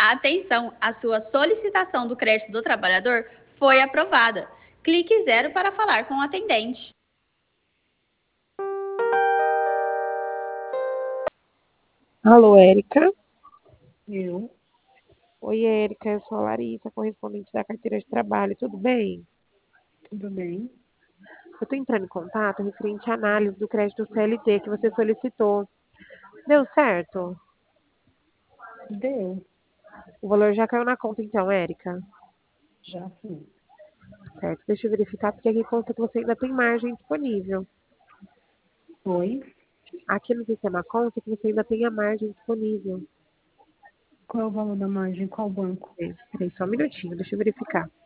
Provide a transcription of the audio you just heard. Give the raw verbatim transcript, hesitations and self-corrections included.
Atenção, a sua solicitação do crédito do trabalhador foi aprovada. Clique zero para falar com o atendente. Alô, Érica? Eu? Oi, Érica, eu sou a Larissa, correspondente da carteira de trabalho, tudo bem? Tudo bem? Eu estou entrando em contato referente à análise do crédito C L T que você solicitou. Deu certo? Deu, O valor já caiu na conta então, Érica? já sim. Certo, deixa eu verificar, porque aqui consta que você ainda tem margem disponível. Oi? Aqui no sistema consta que você ainda tem a margem disponível. Qual é o valor da margem? Qual banco? Peraí, só um minutinho, deixa eu verificar.